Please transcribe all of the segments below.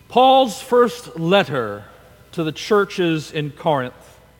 Paul's first letter to the churches in Corinth.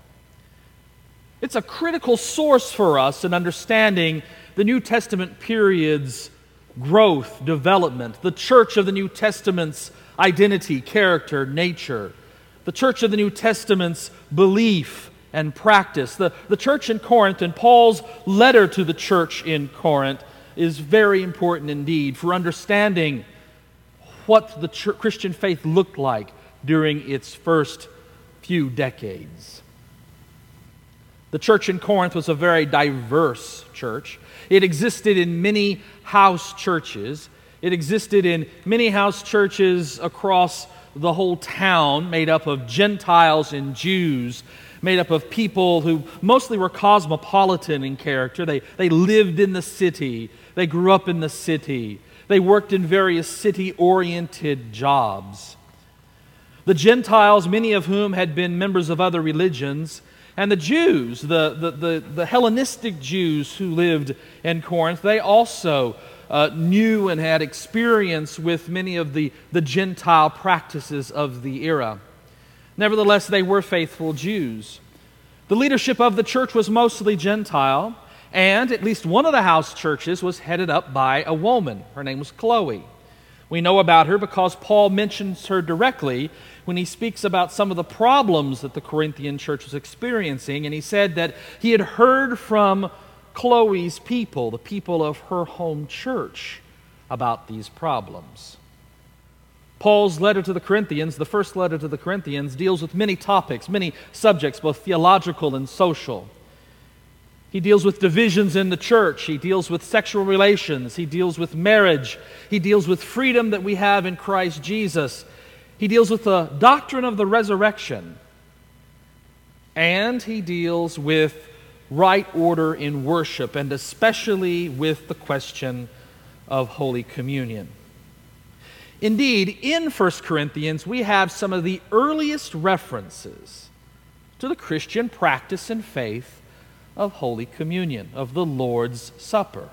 It's a critical source for us in understanding the New Testament period's growth, development, the church of the New Testament's identity, character, nature, the church of the New Testament's belief and practice. The church in Corinth and Paul's letter to the church in Corinth is very important indeed for understanding what the Christian faith looked like during its first few decades. The church in Corinth was a very diverse church. It existed in many house churches. It existed in many house churches across the whole town, made up of Gentiles and Jews, made up of people who mostly were cosmopolitan in character. They lived in the city. They grew up in the city. They worked in various city-oriented jobs. The Gentiles, many of whom had been members of other religions, and the Jews, the Hellenistic Jews who lived in Corinth, they also knew and had experience with many of the Gentile practices of the era. Nevertheless, they were faithful Jews. The leadership of the church was mostly Gentile, and at least one of the house churches was headed up by a woman. Her name was Chloe. We know about her because Paul mentions her directly when he speaks about some of the problems that the Corinthian church was experiencing, and he said that he had heard from Chloe's people, the people of her home church, about these problems. Paul's letter to the Corinthians, the first letter to the Corinthians, deals with many topics, many subjects, both theological and social. He deals with divisions in the church. He deals with sexual relations. He deals with marriage. He deals with freedom that we have in Christ Jesus. He deals with the doctrine of the resurrection. And he deals with right order in worship, and especially with the question of Holy Communion. Indeed, in 1 Corinthians, we have some of the earliest references to the Christian practice and faith of Holy Communion, of the Lord's Supper.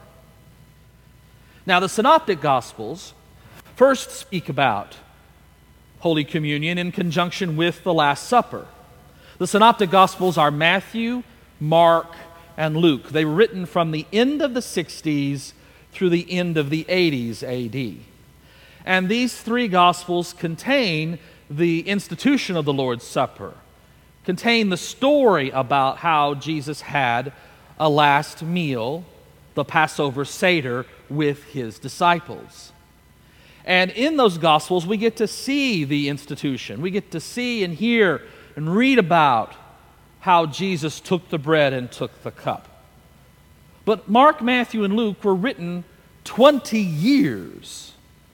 Now, the Synoptic Gospels first speak about Holy Communion in conjunction with the Last Supper. The Synoptic Gospels are Matthew, Mark, and Luke. They were written from the end of the 60s through the end of the 80s AD. And these three Gospels contain the institution of the Lord's Supper, contain the story about how Jesus had a last meal, the Passover Seder, with his disciples. And in those Gospels, we get to see the institution. We get to see and hear and read about how Jesus took the bread and took the cup. But Mark, Matthew, and Luke were written 20 years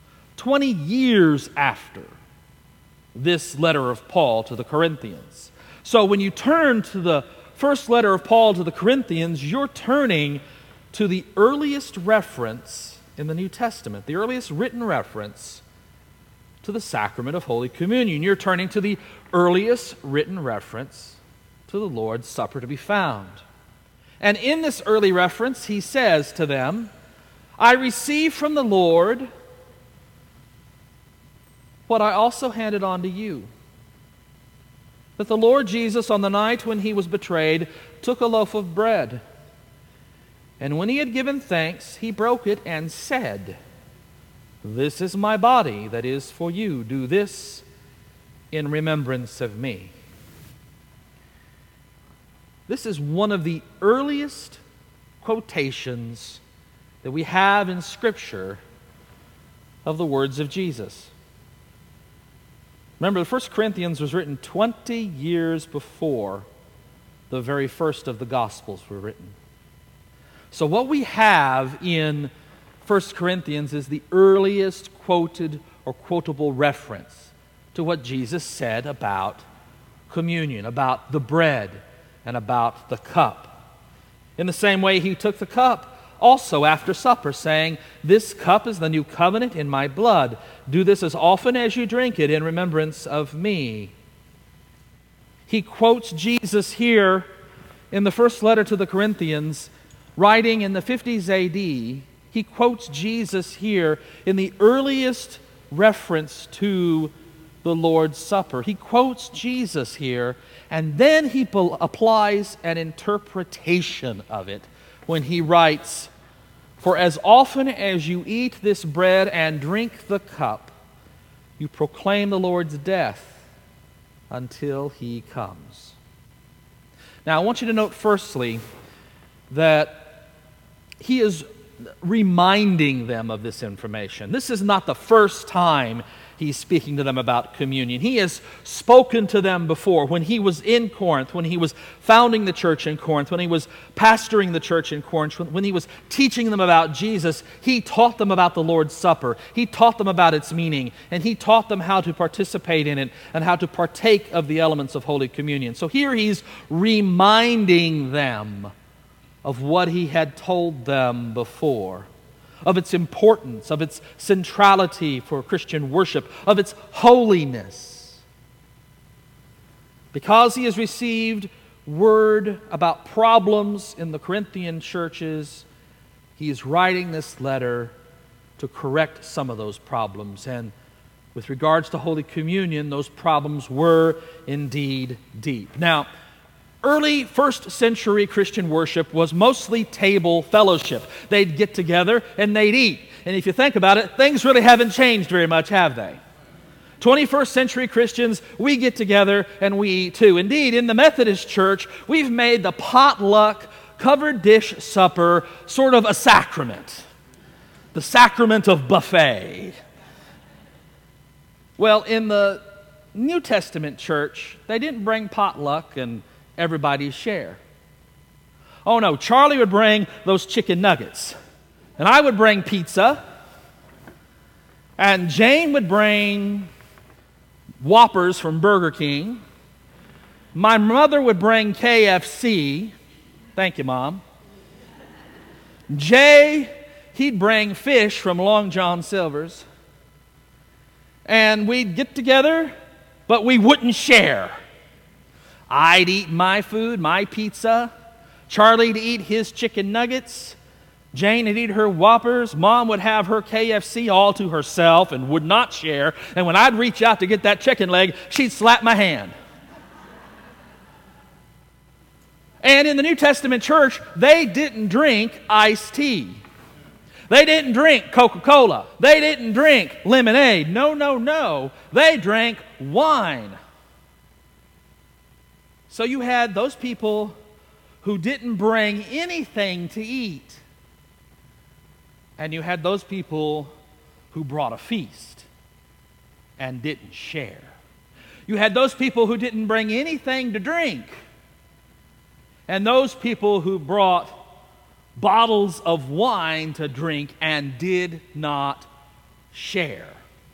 after this letter of Paul to the Corinthians. So when you turn to the first letter of Paul to the Corinthians, you're turning to the earliest reference in the New Testament, the earliest written reference to the sacrament of Holy Communion. You're turning to the earliest written reference to the Lord's Supper to be found. And in this early reference, he says to them, I received from the Lord what I also handed on to you. That the Lord Jesus, on the night when he was betrayed, took a loaf of bread. And when he had given thanks, he broke it and said, This is my body that is for you. Do this in remembrance of me. This is one of the earliest quotations that we have in Scripture of the words of Jesus. Remember, the First Corinthians was written 20 years before the very first of the Gospels were written. So what we have in 1 Corinthians is the earliest quoted or quotable reference to what Jesus said about communion, about the bread, and about the cup. In the same way, he took the cup also after supper, saying, This cup is the new covenant in my blood. Do this as often as you drink it in remembrance of me. He quotes Jesus here in the first letter to the Corinthians, writing in the 50s AD. He quotes Jesus here in the earliest reference to the Lord's Supper. He quotes Jesus here, and then he applies an interpretation of it when he writes, "For as often as you eat this bread and drink the cup, you proclaim the Lord's death until he comes." Now, I want you to note firstly that he is reminding them of this information. This is not the first time he's speaking to them about communion. He has spoken to them before when he was in Corinth, when he was founding the church in Corinth, when he was pastoring the church in Corinth, when he was teaching them about Jesus. He taught them about the Lord's Supper. He taught them about its meaning, and he taught them how to participate in it and how to partake of the elements of Holy Communion. So here he's reminding them of what he had told them before, of its importance, of its centrality for Christian worship, of its holiness. Because he has received word about problems in the Corinthian churches, he is writing this letter to correct some of those problems. And with regards to Holy Communion, those problems were indeed deep. Now, early first century Christian worship was mostly table fellowship. They'd get together and they'd eat. And if you think about it, things really haven't changed very much, have they? 21st century Christians, we get together and we eat too. Indeed, in the Methodist Church, we've made the potluck covered dish supper sort of a sacrament. The sacrament of buffet. Well, in the New Testament church, they didn't bring potluck and everybody share. Oh no, Charlie would bring those chicken nuggets, and I would bring pizza, and Jane would bring Whoppers from Burger King. My mother would bring KFC. Thank you, Mom. Jay, he'd bring fish from Long John Silver's. And we'd get together, but we wouldn't share. I'd eat my food, my pizza. Charlie'd eat his chicken nuggets. Jane would eat her Whoppers. Mom would have her KFC all to herself and would not share. And when I'd reach out to get that chicken leg, she'd slap my hand. And in the New Testament church, they didn't drink iced tea. They didn't drink Coca-Cola. They didn't drink lemonade. No, no, no. They drank wine. So you had those people who didn't bring anything to eat. And you had those people who brought a feast and didn't share. You had those people who didn't bring anything to drink. And those people who brought bottles of wine to drink and did not share.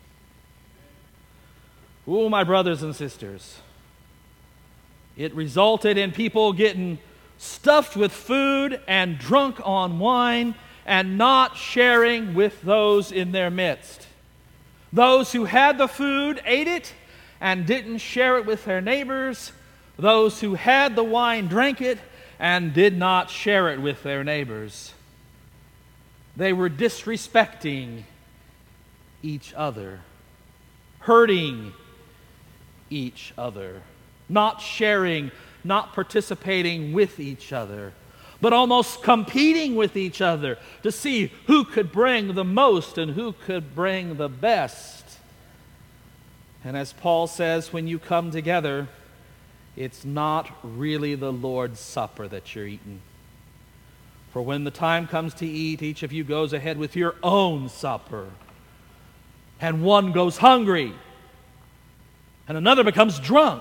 Oh, my brothers and sisters. It resulted in people getting stuffed with food and drunk on wine and not sharing with those in their midst. Those who had the food ate it and didn't share it with their neighbors. Those who had the wine drank it and did not share it with their neighbors. They were disrespecting each other, hurting each other, not sharing, not participating with each other, but almost competing with each other to see who could bring the most and who could bring the best. And as Paul says, when you come together, it's not really the Lord's Supper that you're eating. For when the time comes to eat, each of you goes ahead with your own supper. And one goes hungry, and another becomes drunk.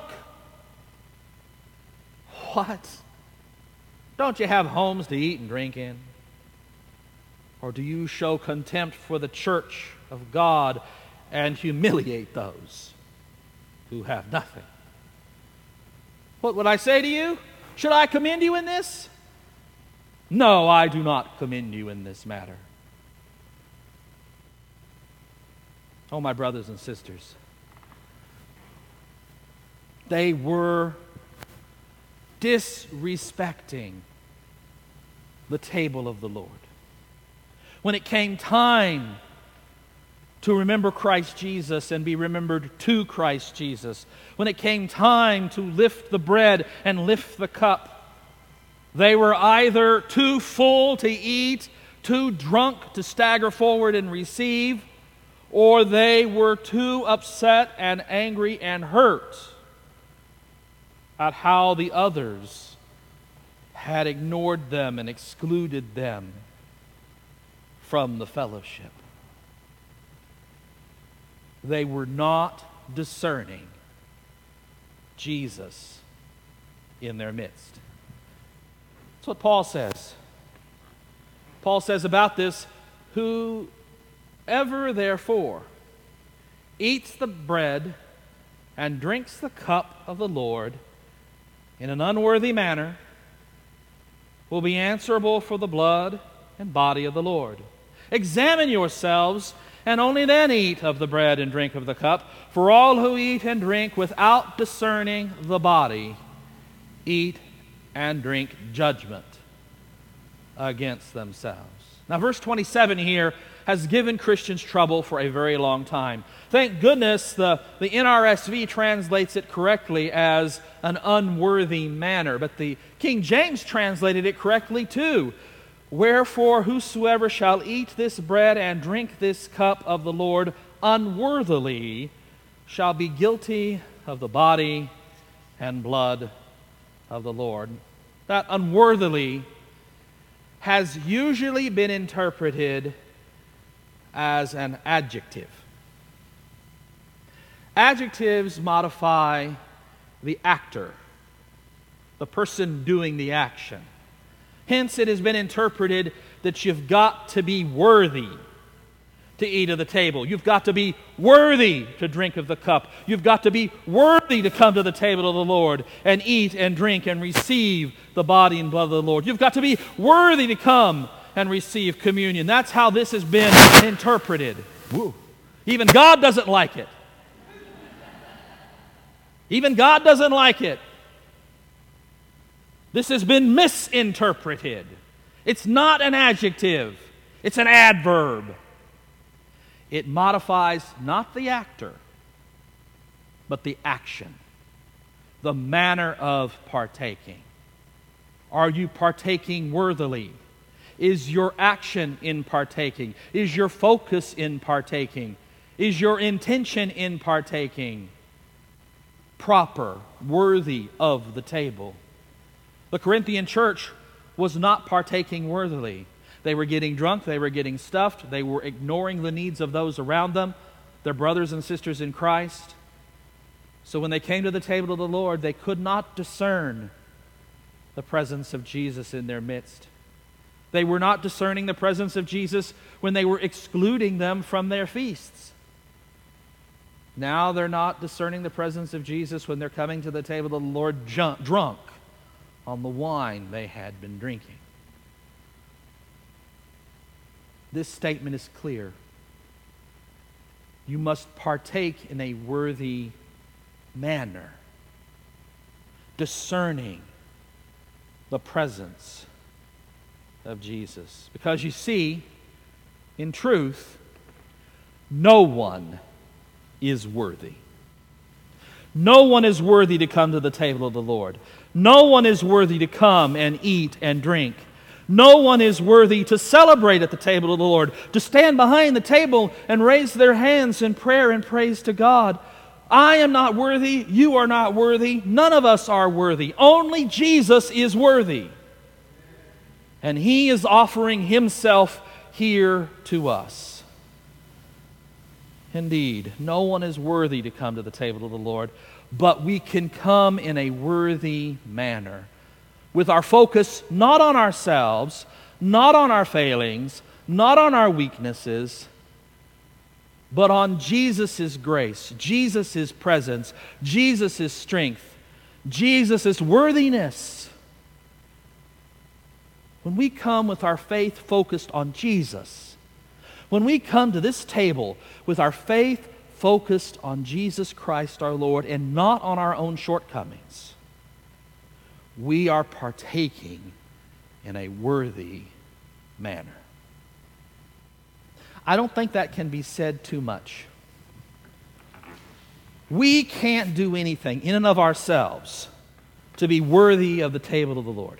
What? Don't you have homes to eat and drink in? Or do you show contempt for the church of God and humiliate those who have nothing? What would I say to you? Should I commend you in this? No, I do not commend you in this matter. Oh, my brothers and sisters, they were disrespecting the table of the Lord. When it came time to remember Christ Jesus and be remembered to Christ Jesus. When it came time to lift the bread and lift the cup, they were either too full to eat, too drunk to stagger forward and receive, or they were too upset and angry and hurt at how the others had ignored them and excluded them from the fellowship. They were not discerning Jesus in their midst. That's what Paul says. Paul says about this, whoever therefore eats the bread and drinks the cup of the Lord in an unworthy manner will be answerable for the blood and body of the Lord. Examine yourselves, and only then eat of the bread and drink of the cup. For all who eat and drink without discerning the body eat and drink judgment against themselves. Now, verse 27 here has given Christians trouble for a very long time. Thank goodness the NRSV translates it correctly as an unworthy manner, but the King James translated it correctly too. Wherefore whosoever shall eat this bread and drink this cup of the Lord unworthily shall be guilty of the body and blood of the Lord. That unworthily has usually been interpreted as an adjective. Adjectives modify the actor, the person doing the action. Hence, it has been interpreted that you've got to be worthy to eat of the table. You've got to be worthy to drink of the cup. You've got to be worthy to come to the table of the Lord and eat and drink and receive the body and blood of the Lord. You've got to be worthy to come and receive communion. That's how this has been interpreted. Woo. Even God doesn't like it. Even God doesn't like it. This has been misinterpreted. It's not an adjective. It's an adverb. It modifies not the actor, but the action, the manner of partaking. Are you partaking worthily? Is your action in partaking? Is your focus in partaking? Is your intention in partaking proper, worthy of the table? The Corinthian church was not partaking worthily. They were getting drunk, they were getting stuffed, they were ignoring the needs of those around them, their brothers and sisters in Christ. So when they came to the table of the Lord, they could not discern the presence of Jesus in their midst. They were not discerning the presence of Jesus when they were excluding them from their feasts. Now they're not discerning the presence of Jesus when they're coming to the table of the Lord drunk on the wine they had been drinking. This statement is clear. You must partake in a worthy manner, discerning the presence of Jesus. Because you see, in truth, no one is worthy. No one is worthy to come to the table of the Lord. No one is worthy to come and eat and drink. No one is worthy to celebrate at the table of the Lord, to stand behind the table and raise their hands in prayer and praise to God. I am not worthy. You are not worthy. None of us are worthy. Only Jesus is worthy. And He is offering Himself here to us. Indeed, no one is worthy to come to the table of the Lord, but we can come in a worthy manner, with our focus not on ourselves, not on our failings, not on our weaknesses, but on Jesus' grace, Jesus' presence, Jesus' strength, Jesus' worthiness. When we come with our faith focused on Jesus, when we come to this table with our faith focused on Jesus Christ our Lord and not on our own shortcomings, we are partaking in a worthy manner. I don't think that can be said too much. We can't do anything in and of ourselves to be worthy of the table of the Lord.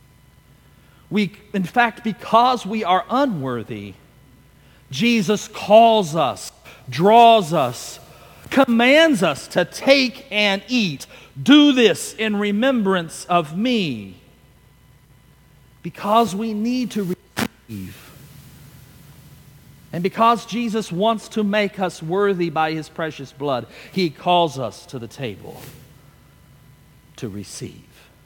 In fact, because we are unworthy, Jesus calls us, draws us, commands us to take and eat. Do this in remembrance of me. Because we need to receive. And because Jesus wants to make us worthy by His precious blood, He calls us to the table to receive.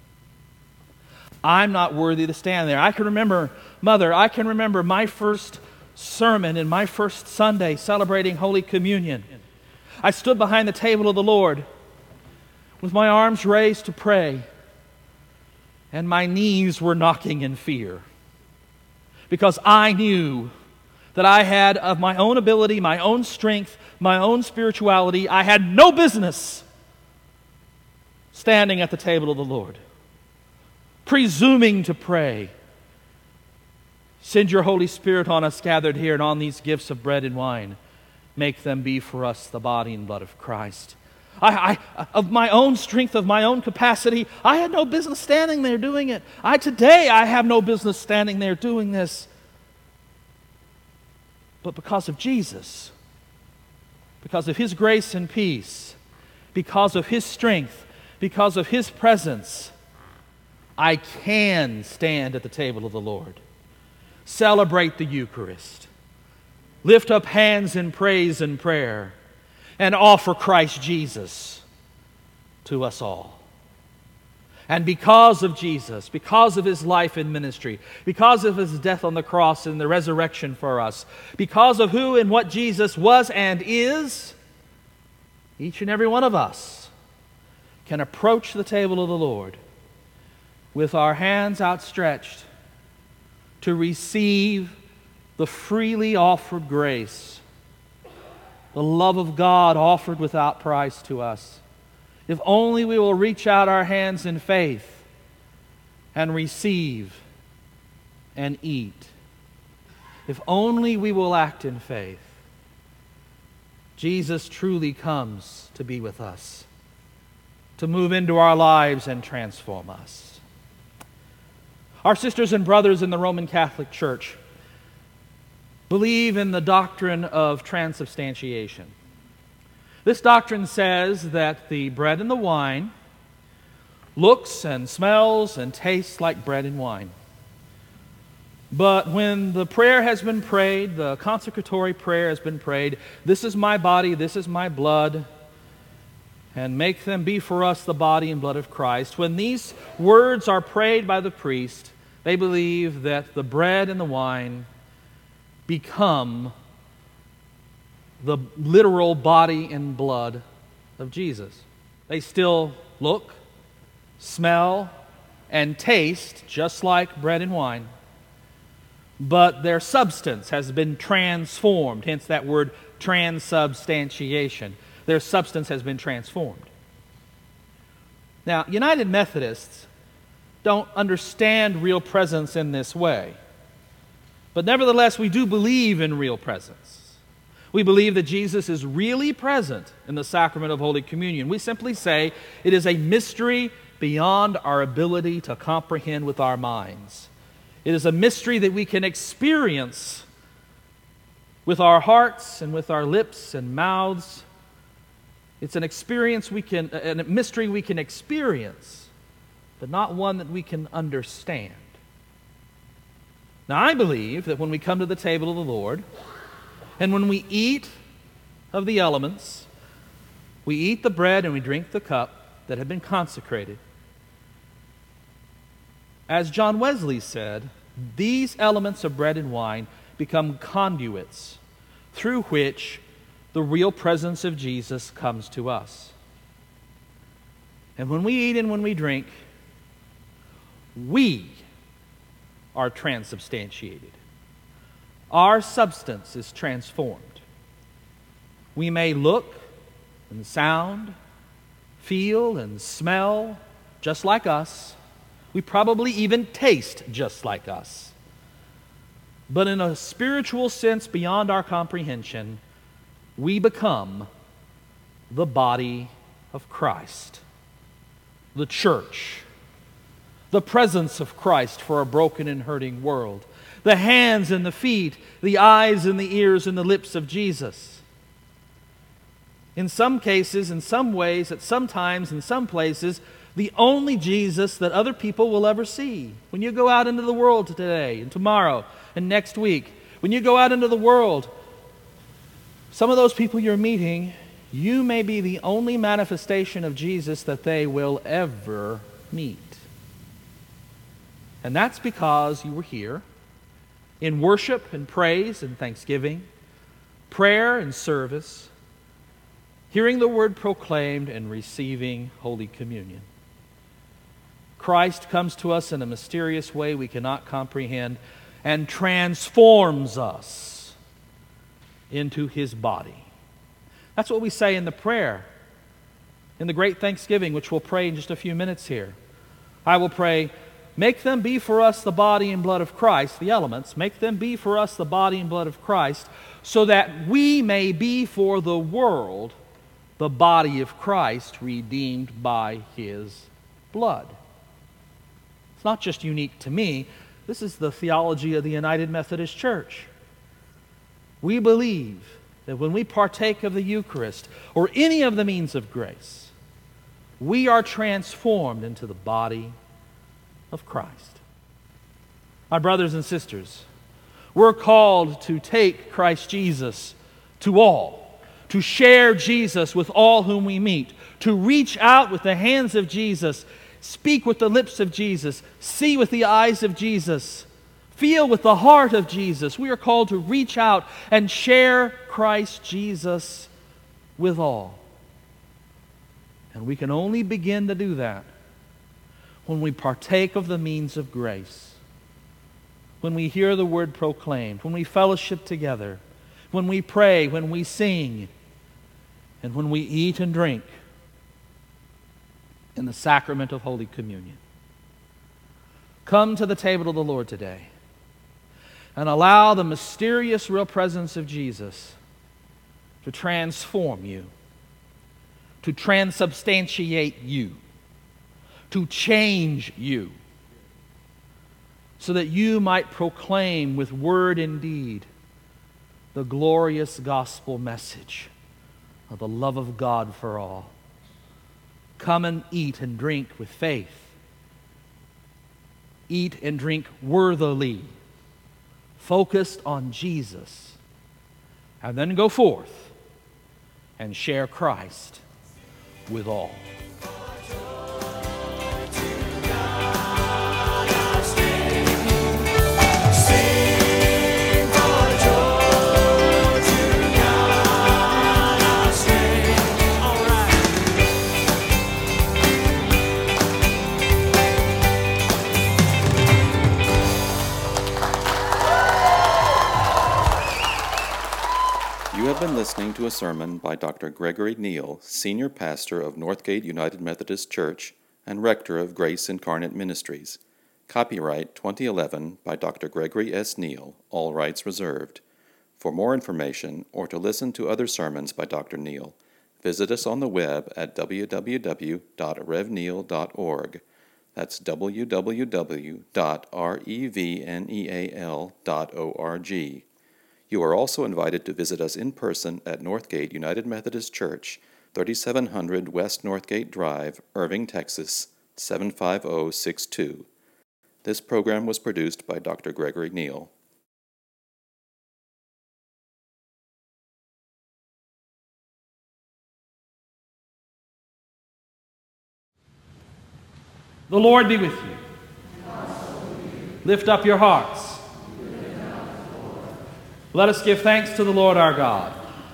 I'm not worthy to stand there. I can remember my first sermon in my first Sunday celebrating Holy Communion. I stood behind the table of the Lord with my arms raised to pray, and my knees were knocking in fear because I knew that I had, of my own ability, my own strength, my own spirituality, I had no business standing at the table of the Lord, presuming to pray. Send your Holy Spirit on us gathered here and on these gifts of bread and wine. Make them be for us the body and blood of Christ. Of my own strength, of my own capacity, I had no business standing there doing it. Today I have no business standing there doing this. But because of Jesus, because of His grace and peace, because of His strength, because of His presence, I can stand at the table of the Lord, celebrate the Eucharist, lift up hands in praise and prayer, and offer Christ Jesus to us all. And because of Jesus, because of His life and ministry, because of His death on the cross and the resurrection for us, because of who and what Jesus was and is, each and every one of us can approach the table of the Lord with our hands outstretched to receive the freely offered grace, the love of God offered without price to us. If only we will reach out our hands in faith and receive and eat. If only we will act in faith, Jesus truly comes to be with us, to move into our lives and transform us. Our sisters and brothers in the Roman Catholic Church believe in the doctrine of transubstantiation. This doctrine says that the bread and the wine looks and smells and tastes like bread and wine. But when the prayer has been prayed, the consecratory prayer has been prayed, this is my body, this is my blood, and make them be for us the body and blood of Christ. When these words are prayed by the priest, they believe that the bread and the wine become the literal body and blood of Jesus. They still look, smell, and taste just like bread and wine, but their substance has been transformed, hence that word transubstantiation. Their substance has been transformed. Now, United Methodists don't understand real presence in this way, but nevertheless, we do believe in real presence. We believe that Jesus is really present in the sacrament of Holy Communion. We simply say it is a mystery beyond our ability to comprehend with our minds. It is a mystery that we can experience with our hearts and with our lips and mouths. It's an experience a mystery we can experience, but not one that we can understand. Now, I believe that when we come to the table of the Lord, and when we eat of the elements, we eat the bread and we drink the cup that have been consecrated. As John Wesley said, these elements of bread and wine become conduits through which the real presence of Jesus comes to us. And when we eat and when we drink, we are transubstantiated. Our substance is transformed. We may look and sound, feel and smell just like us. We probably even taste just like us. but in a spiritual sense beyond our comprehension, we become the body of Christ, the church, the presence of Christ for a broken and hurting world, the hands and the feet, the eyes and the ears and the lips of Jesus. In some cases, in some ways, at some times, in some places, the only Jesus that other people will ever see. When you go out into the world today and tomorrow and next week, when you go out into the world, some of those people you're meeting, you may be the only manifestation of Jesus that they will ever meet. And that's because you were here in worship and praise and thanksgiving, prayer and service, hearing the word proclaimed and receiving Holy Communion. Christ comes to us in a mysterious way we cannot comprehend and transforms us into His body. That's what we say in the prayer, in the great thanksgiving, which we'll pray in just a few minutes here. I will pray, make them be for us the body and blood of Christ, the elements, make them be for us the body and blood of Christ, so that we may be for the world the body of Christ redeemed by His blood. It's not just unique to me. This is the theology of the United Methodist Church. We believe that when we partake of the Eucharist or any of the means of grace, we are transformed into the body of Christ. My brothers and sisters, we're called to take Christ Jesus to all, to share Jesus with all whom we meet, to reach out with the hands of Jesus, speak with the lips of Jesus, see with the eyes of Jesus, feel with the heart of Jesus. We are called to reach out and share Christ Jesus with all. And we can only begin to do that when we partake of the means of grace, when we hear the word proclaimed, when we fellowship together, when we pray, when we sing, and when we eat and drink in the sacrament of Holy Communion. Come to the table of the Lord today and allow the mysterious real presence of Jesus to transform you, to transubstantiate you, to change you, so that you might proclaim with word and deed the glorious gospel message of the love of God for all. Come and eat and drink with faith. Eat and drink worthily, focused on Jesus, and then go forth and share Christ with all. You have been listening to a sermon by Dr. Gregory Neal, Senior Pastor of Northgate United Methodist Church and Rector of Grace Incarnate Ministries. Copyright 2011 by Dr. Gregory S. Neal, all rights reserved. For more information or to listen to other sermons by Dr. Neal, visit us on the web at www.revneal.org. That's www.revneal.org. You are also invited to visit us in person at Northgate United Methodist Church, 3700 West Northgate Drive, Irving, Texas, 75062. This program was produced by Dr. Gregory Neal. The Lord be with you. Lift up your hearts. Let us give thanks to the Lord our God.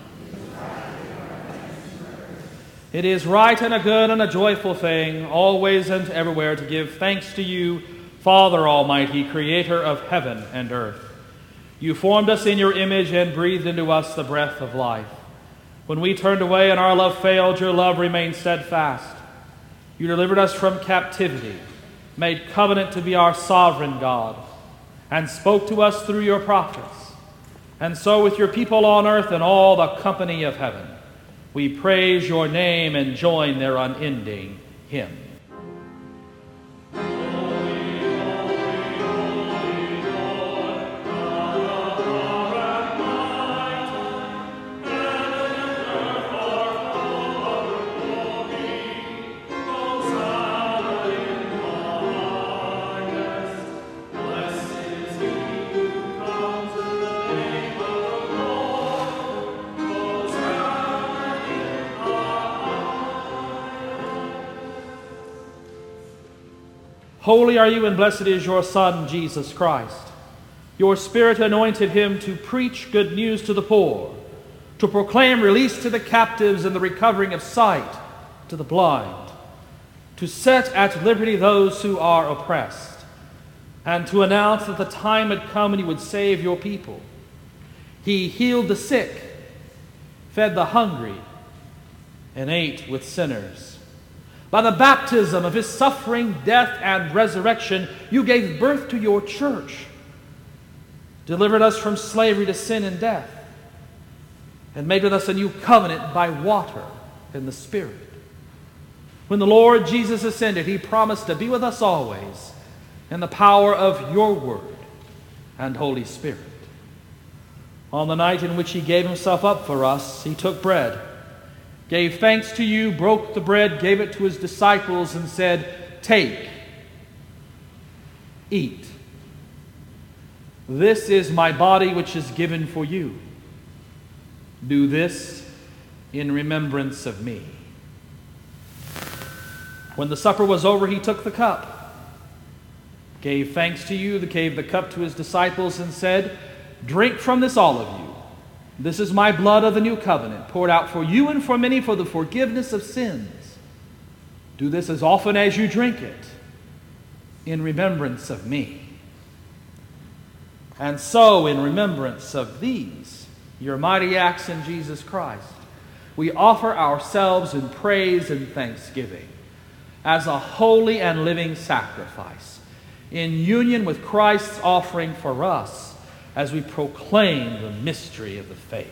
It is right and a good and a joyful thing, always and everywhere, to give thanks to you, Father Almighty, Creator of heaven and earth. You formed us in your image and breathed into us the breath of life. When we turned away and our love failed, your love remained steadfast. You delivered us from captivity, made covenant to be our sovereign God, and spoke to us through your prophets. And so with your people on earth and all the company of heaven, we praise your name and join their unending hymn. Holy are you, and blessed is your Son, Jesus Christ. Your Spirit anointed him to preach good news to the poor, to proclaim release to the captives and the recovering of sight to the blind, to set at liberty those who are oppressed, and to announce that the time had come when he would save your people. He healed the sick, fed the hungry, and ate with sinners. By the baptism of his suffering, death, and resurrection, you gave birth to your church, delivered us from slavery to sin and death, and made with us a new covenant by water and the Spirit. When the Lord Jesus ascended, he promised to be with us always in the power of your word and Holy Spirit. On the night in which he gave himself up for us, he took bread, gave thanks to you, broke the bread, gave it to his disciples, and said, "Take, eat. This is my body which is given for you. Do this in remembrance of me." When the supper was over, he took the cup, gave thanks to you, gave the cup to his disciples, and said, "Drink from this, all of you. This is my blood of the new covenant, poured out for you and for many for the forgiveness of sins. Do this as often as you drink it, in remembrance of me." And so, in remembrance of these, your mighty acts in Jesus Christ, we offer ourselves in praise and thanksgiving as a holy and living sacrifice, in union with Christ's offering for us, as we proclaim the mystery of the faith.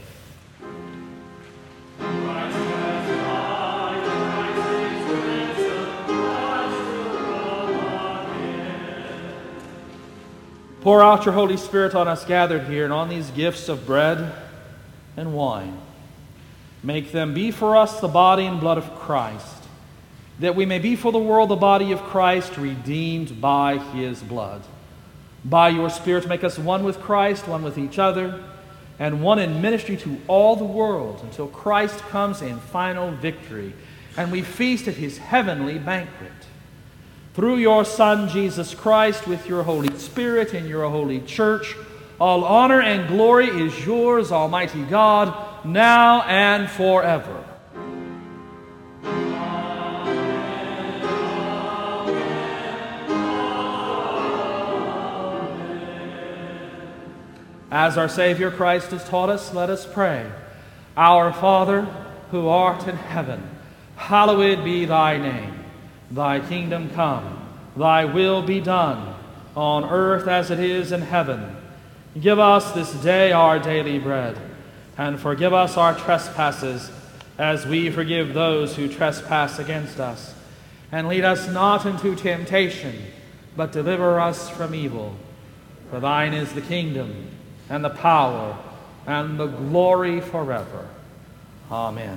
Pour out your Holy Spirit on us gathered here and on these gifts of bread and wine. Make them be for us the body and blood of Christ, that we may be for the world the body of Christ, redeemed by his blood. By your Spirit, make us one with Christ, one with each other, and one in ministry to all the world until Christ comes in final victory and we feast at his heavenly banquet. Through your Son, Jesus Christ, with your Holy Spirit in your holy church, all honor and glory is yours, Almighty God, now and forever. As our Savior Christ has taught us, let us pray. Our Father, who art in heaven, hallowed be thy name. Thy kingdom come, thy will be done, on earth as it is in heaven. Give us this day our daily bread, and forgive us our trespasses, as we forgive those who trespass against us. And lead us not into temptation, but deliver us from evil. For thine is the kingdom, and the power, and the glory forever. Amen.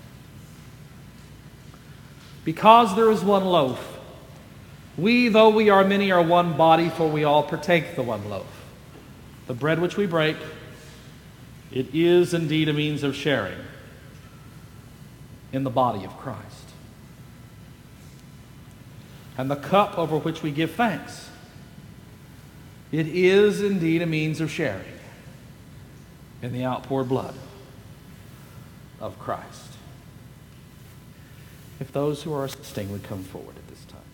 Because there is one loaf, we, though we are many, are one body, for we all partake the one loaf. The bread which we break, it is indeed a means of sharing in the body of Christ. And the cup over which we give thanks, it is indeed a means of sharing in the outpoured blood of Christ. If those who are assisting would come forward at this time.